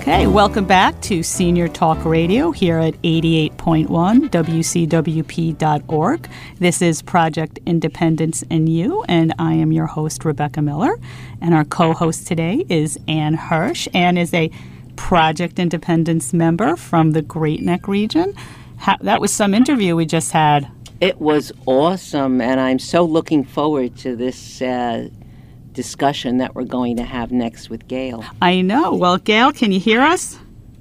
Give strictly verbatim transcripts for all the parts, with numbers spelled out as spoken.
Okay, welcome back to Senior Talk Radio here at eighty-eight point one W C W P dot org. This is Project Independence and You, and I am your host, Rebecca Miller. And our co-host today is Ann Hirsch. Ann is a Project Independence member from the Great Neck region. Ha- that was some interview we just had. It was awesome, and I'm so looking forward to this uh, discussion that we're going to have next with Gail. I know. Well, Gail, can you hear us?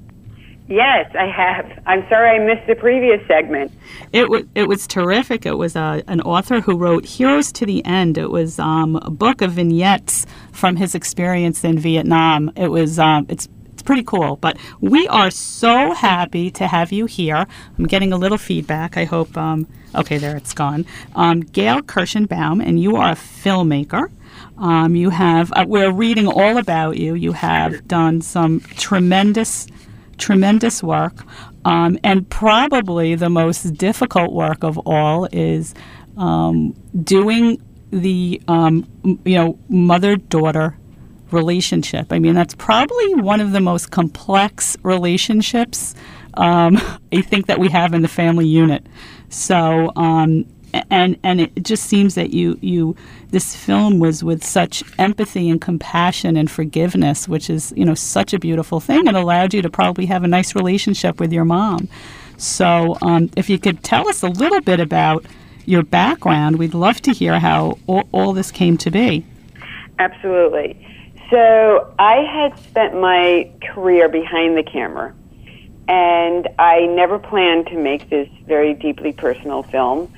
Yes, I have. I'm sorry I missed the previous segment. It was it was terrific. It was uh, an author who wrote Heroes to the End. It was um, a book of vignettes from his experience in Vietnam. It was um, it's it's pretty cool. But we are so happy to have you here. I'm getting a little feedback. I hope. Um, okay, there it's gone. Um, Gail Kirschenbaum, and you are a filmmaker. Um, you have. Uh, we're reading all about you. You have done some tremendous. Tremendous work, um, and probably the most difficult work of all is um, doing the um, you know mother-daughter relationship. I mean, that's probably one of the most complex relationships um, I think that we have in the family unit. So, um, and and it just seems that you you this film was with such empathy and compassion and forgiveness, which is, you know, such a beautiful thing, and allowed you to probably have a nice relationship with your mom. So um, if you could tell us a little bit about your background, we'd love to hear how all, all this came to be. Absolutely. So I had spent my career behind the camera, and I never planned to make this very deeply personal film.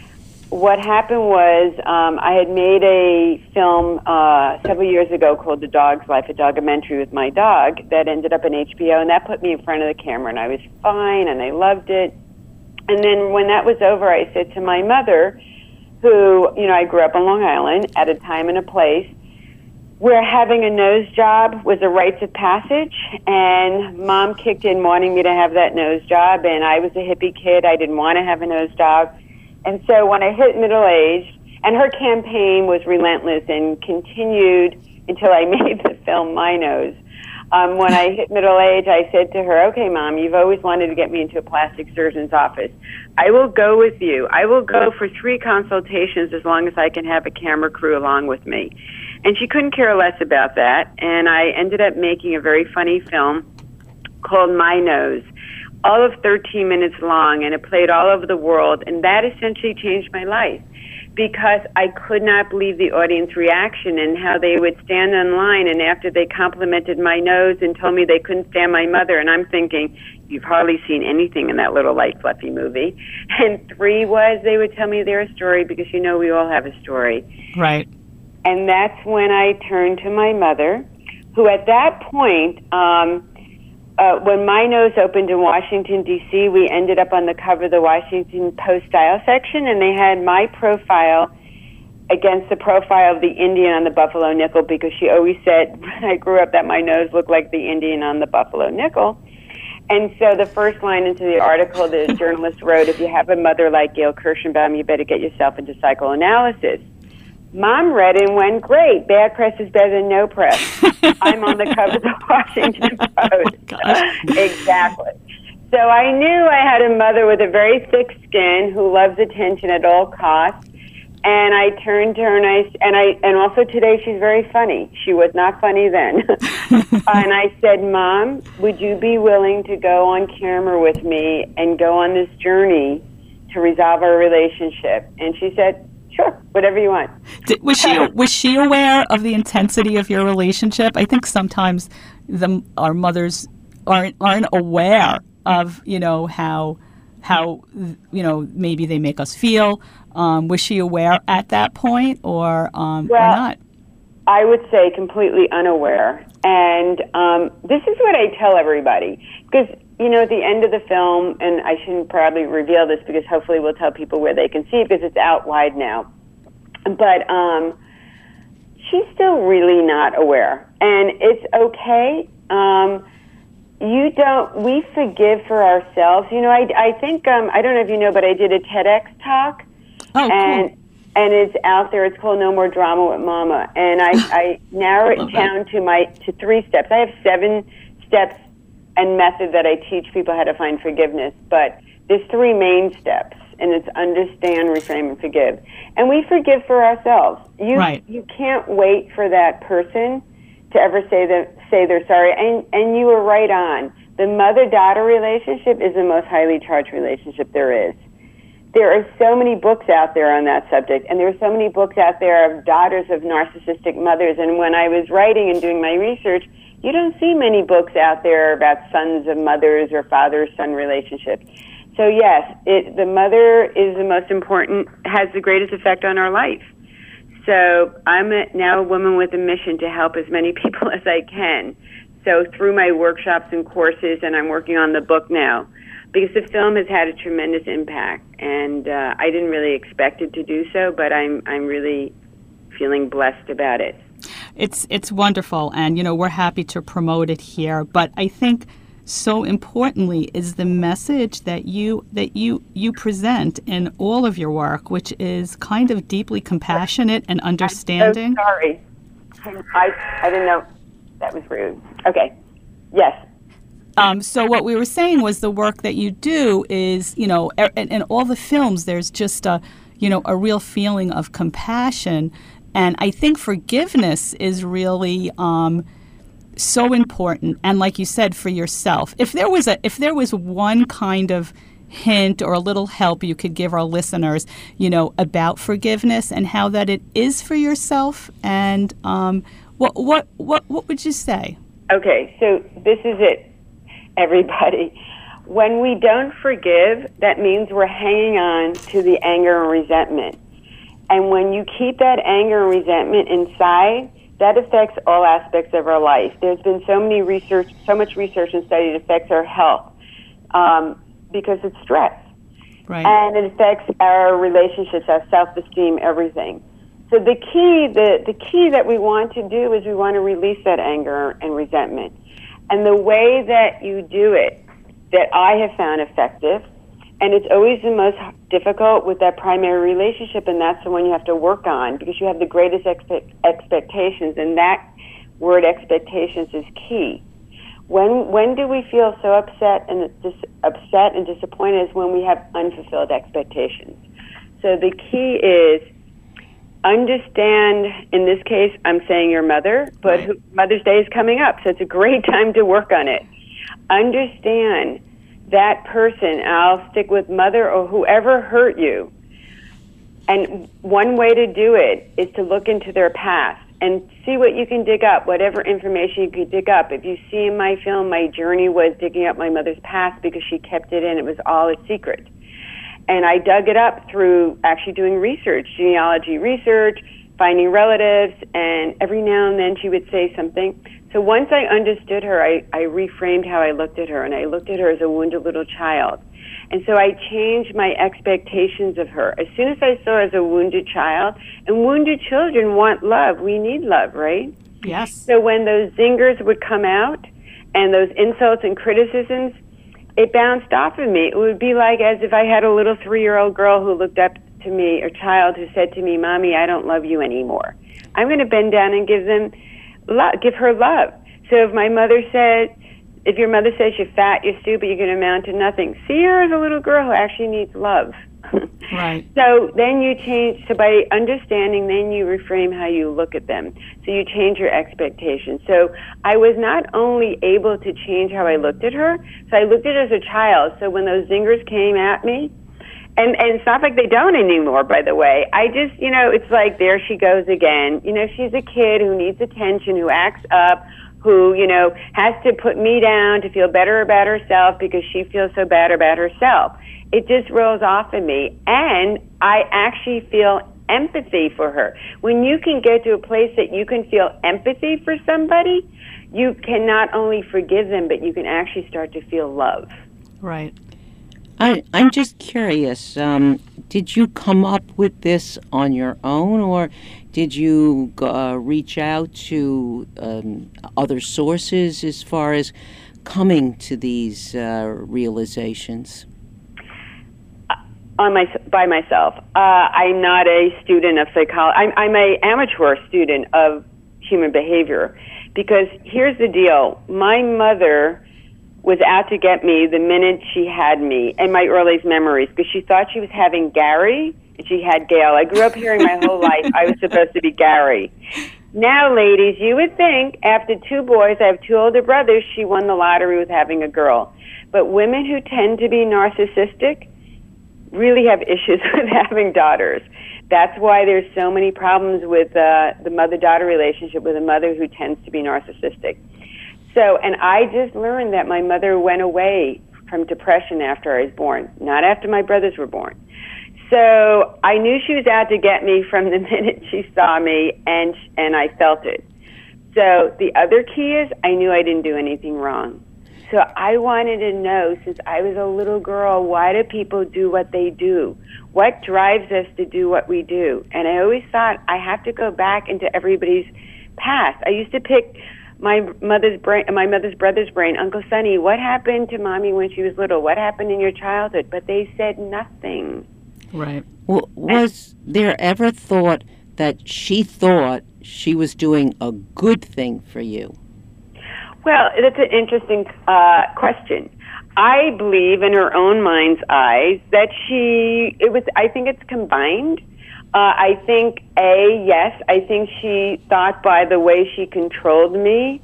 What happened was um, I had made a film uh, several years ago called The Dog's Life, a documentary with my dog that ended up in H B O, and that put me in front of the camera, and I was fine, and I loved it. And then when that was over, I said to my mother, who, you know, I grew up on Long Island at a time and a place where having a nose job was a rites of passage, and Mom kicked in wanting me to have that nose job, and I was a hippie kid. I didn't want to have a nose job. And so when I hit middle age, and her campaign was relentless and continued until I made the film My Nose. Um, when I hit middle age, I said to her, okay, Mom, you've always wanted to get me into a plastic surgeon's office. I will go with you. I will go for three consultations as long as I can have a camera crew along with me. And she couldn't care less about that. And I ended up making a very funny film called My Nose, all of thirteen minutes long, and it played all over the world, and that essentially changed my life because I could not believe the audience reaction and how they would stand in line, and after they complimented my nose and told me they couldn't stand my mother, and I'm thinking, you've hardly seen anything in that little light fluffy movie. And three was they would tell me their story because, you know, we all have a story. Right. And that's when I turned to my mother, who at that point, um, Uh, when My Nose opened in Washington, D C, we ended up on the cover of the Washington Post style section, and they had my profile against the profile of the Indian on the Buffalo nickel because she always said when I grew up that my nose looked like the Indian on the Buffalo nickel. And so the first line into the article, the journalist wrote, if you have a mother like Gail Kirschenbaum, you better get yourself into psychoanalysis. Mom read it and went, great, bad press is better than no press. I'm on the cover of the Washington Post. Oh exactly. So I knew I had a mother with a very thick skin who loves attention at all costs. And I turned to her and I, and I, and also today she's very funny. She was not funny then. And I said, Mom, would you be willing to go on camera with me and go on this journey to resolve our relationship? And she said, sure, whatever you want. Did, was she was she aware of the intensity of your relationship? I think sometimes the our mothers aren't aren't aware of, you know, how how you know maybe they make us feel. Um, was she aware at that point, or um, well, or not? I would say completely unaware. And um, this is what I tell everybody because, you know, at the end of the film, and I shouldn't probably reveal this because hopefully we'll tell people where they can see it because it's out wide now. But um, she's still really not aware. And it's okay. Um, you don't, we forgive for ourselves. You know, I, I think, um, I don't know if you know, but I did a TEDx talk. Oh, and, cool. And it's out there. It's called No More Drama with Mama. And I, I narrow it down to my to three steps. I have seven steps and method that I teach people how to find forgiveness, but there's three main steps, and it's understand, reframe, and forgive. And we forgive for ourselves. You right. you can't wait for that person to ever say that say they're sorry. And and you were right on. The mother-daughter relationship is the most highly charged relationship there is. There are so many books out there on that subject, and there are so many books out there of daughters of narcissistic mothers. And when I was writing and doing my research, you don't see many books out there about sons of mothers or father-son relationships. So yes, it, the mother is the most important, has the greatest effect on our life. So I'm a, now a woman with a mission to help as many people as I can. So through my workshops and courses, and I'm working on the book now, because the film has had a tremendous impact, and uh, I didn't really expect it to do so, but I'm I'm really feeling blessed about it. It's it's wonderful, and you know we're happy to promote it here. But I think so importantly is the message that you that you you present in all of your work, which is kind of deeply compassionate and understanding. I'm so sorry, I I didn't know that was rude. Okay, yes. Um, so what we were saying was the work that you do is, you know, in, in all the films, there's just a, you know, a real feeling of compassion, and I think forgiveness is really um, so important. And like you said, for yourself, if there was a, if there was one kind of hint or a little help you could give our listeners, you know, about forgiveness and how that it is for yourself, and um, what what what what would you say? Okay, so this is it. Everybody, when we don't forgive, that means we're hanging on to the anger and resentment. And when you keep that anger and resentment inside, that affects all aspects of our life. There's been so many research, so much research and study that affects our health um, because it's stress. Right. And it affects our relationships, our self-esteem, everything. So the key, the, the key that we want to do is we want to release that anger and resentment. And the way that you do it, that I have found effective, and it's always the most difficult with that primary relationship, and that's the one you have to work on because you have the greatest expe- expectations, and that word expectations is key. When when do we feel so upset and dis- upset and disappointed is when we have unfulfilled expectations. So the key is understand, in this case, I'm saying your mother, but right. who, Mother's Day is coming up, so it's a great time to work on it. Understand that person, I'll stick with mother or whoever hurt you. And one way to do it is to look into their past and see what you can dig up, whatever information you can dig up. If you see in my film, my journey was digging up my mother's past because she kept it in. It was all a secret. And I dug it up through actually doing research, genealogy research, finding relatives, and every now and then she would say something. So once I understood her, I, I reframed how I looked at her, and I looked at her as a wounded little child. And so I changed my expectations of her. As soon as I saw her as a wounded child, and wounded children want love. We need love, right? Yes. So when those zingers would come out and those insults and criticisms, it bounced off of me. It would be like as if I had a little three-year-old girl who looked up to me, or child who said to me, "Mommy, I don't love you anymore." I'm going to bend down and give them, love, give her love. So if my mother said, if your mother says you're fat, you're stupid, you're going to amount to nothing, see her as a little girl who actually needs love. Right. So then you change, so by understanding, then you reframe how you look at them. So you change your expectations. So I was not only able to change how I looked at her, so I looked at her as a child. So when those zingers came at me, and, and it's not like they don't anymore, by the way. I just, you know, it's like there she goes again. You know, she's a kid who needs attention, who acts up, who, you know, has to put me down to feel better about herself because she feels so bad about herself. It just rolls off of me, and I actually feel empathy for her. When you can get to a place that you can feel empathy for somebody, you can not only forgive them, but you can actually start to feel love. Right. I, I'm just curious, um, did you come up with this on your own, or did you uh, reach out to um, other sources as far as coming to these uh, realizations? On my, by myself. Uh, I'm not a student of psychology. I'm, I'm an amateur student of human behavior, because here's the deal. My mother was out to get me the minute she had me, in my earliest memories, because she thought she was having Gary, and she had Gail. I grew up hearing my whole life I was supposed to be Gary. Now, ladies, you would think after two boys, I have two older brothers, she won the lottery with having a girl. But women who tend to be narcissistic really have issues with having daughters. That's why there's so many problems with uh, the mother-daughter relationship with a mother who tends to be narcissistic. So, and I just learned that my mother went away from depression after I was born, not after my brothers were born. So I knew she was out to get me from the minute she saw me, and and I felt it. So the other key is I knew I didn't do anything wrong. So I wanted to know, since I was a little girl, why do people do what they do? What drives us to do what we do? And I always thought I have to go back into everybody's past. I used to pick my mother's brain, my mother's brother's brain. Uncle Sonny, what happened to Mommy when she was little? What happened in your childhood? But they said nothing. Right. Well, was there ever thought that she thought she was doing a good thing for you? Well, that's an interesting uh, question. I believe in her own mind's eyes that she, it was, I think it's combined. Uh, I think, A, yes, I think she thought by the way she controlled me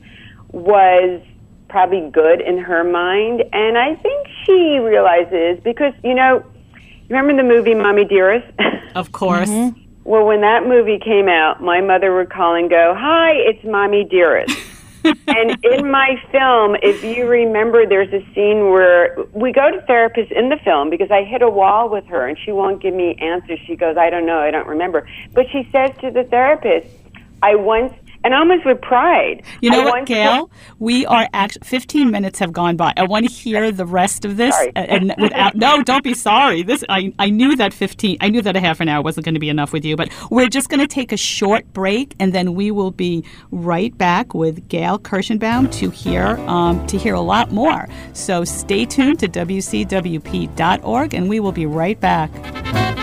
was probably good in her mind. And I think she realizes, because, you know, you remember the movie Mommy Dearest? Of course. Mm-hmm. Well, when that movie came out, my mother would call and go, "Hi, it's Mommy Dearest." And in my film, if you remember, there's a scene where we go to therapists in the film because I hit a wall with her and she won't give me answers. She goes, "I don't know, I don't remember." But she says to the therapist, I once, and almost with pride. You know I what, Gail? We are actually, fifteen minutes have gone by. I want to hear the rest of this. Sorry. And without, no, don't be sorry. This I, I knew that fifteen, I knew that a half an hour wasn't going to be enough with you, but we're just going to take a short break and then we will be right back with Gail Kirshenbaum to hear, um, to hear a lot more. So stay tuned to W C W P dot org and we will be right back.